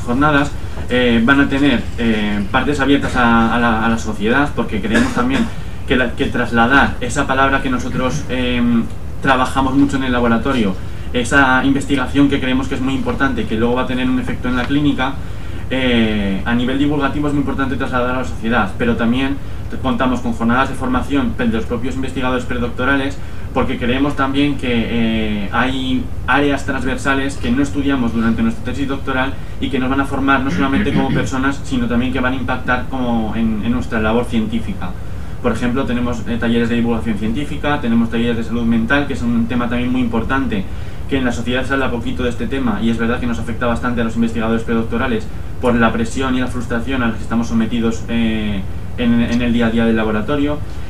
jornadas van a tener partes abiertas a la sociedad, porque creemos también que trasladar esa palabra que nosotros trabajamos mucho en el laboratorio, esa investigación que creemos que es muy importante, que luego va a tener un efecto en la clínica, a nivel divulgativo es muy importante trasladar a la sociedad, pero también contamos con jornadas de formación de los propios investigadores predoctorales, porque creemos también que hay áreas transversales que no estudiamos durante nuestra tesis doctoral y que nos van a formar no solamente como personas, sino también que van a impactar como en nuestra labor científica. Por ejemplo, tenemos talleres de divulgación científica, tenemos talleres de salud mental, que es un tema también muy importante, que en la sociedad se habla poquito de este tema, y es verdad que nos afecta bastante a los investigadores predoctorales por la presión y la frustración a la que estamos sometidos en el día a día del laboratorio.